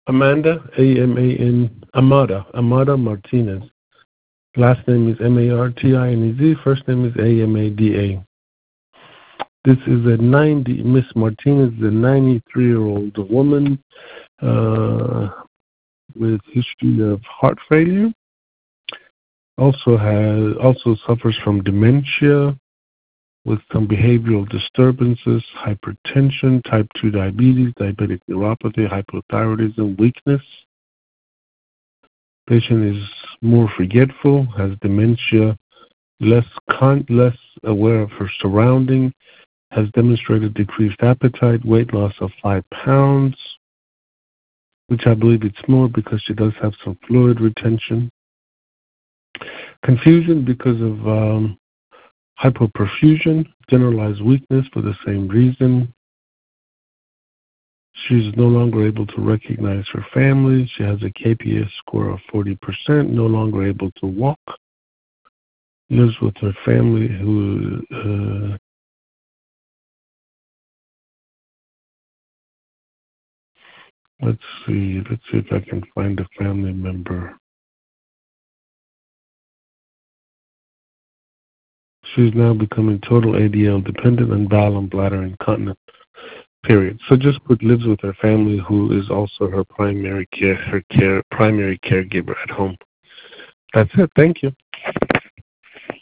Amanda, Amada Martinez. Last name is Martinez. First name is Amada. This is Miss Martinez is a 93-year-old woman with history of heart failure. Also suffers from dementia with some behavioral disturbances, hypertension, type 2 diabetes, diabetic neuropathy, hypothyroidism, weakness. Patient is more forgetful, has dementia, less aware of her surrounding, has demonstrated decreased appetite, weight loss of 5 pounds, which I believe it's more because she does have some fluid retention. Confusion because of hypoperfusion, generalized weakness for the same reason. She's no longer able to recognize her family. She has a KPS score of 40%, no longer able to walk. Lives with her family who let's see if I can find a family member. She's now becoming total ADL dependent on bowel and bladder incontinent. Period. So just put lives with her family who is also her primary caregiver at home. That's it. Thank you.